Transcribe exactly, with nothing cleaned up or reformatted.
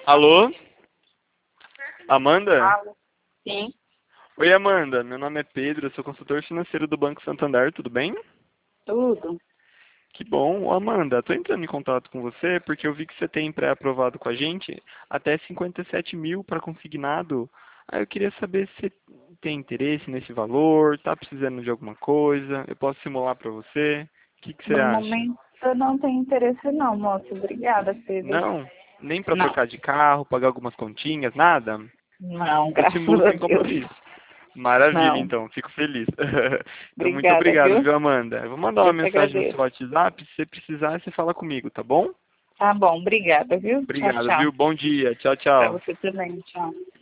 Alô? Amanda? Alô? Sim, Oi, Amanda. Meu nome é Pedro, eu sou consultor financeiro do Banco Santander, tudo bem? tudo. Que bom. Ô, Amanda, estou entrando em contato com você porque eu vi que você tem pré-aprovado com a gente até cinquenta e sete mil para consignado. Aí eu queria saber se você tem interesse nesse valor, está precisando de alguma coisa, eu posso simular para você. O que, que você No acha? momento eu não tenho interesse não, moço. Obrigada, Pedro. Não? Nem para Não, trocar de carro, pagar algumas continhas, nada? não, Eu graças simulo a sem Deus. compromisso. Maravilha, Não. então. Fico feliz. Então, muito Obrigada, obrigado, viu? viu, Amanda? Eu vou mandar uma Eu que mensagem no seu agradeço. WhatsApp. Se você precisar, você fala comigo, tá bom? Tá bom, obrigada, viu? Tchau, Obrigado, tchau. viu? Bom dia. Tchau, Pra tchau. você também, tchau.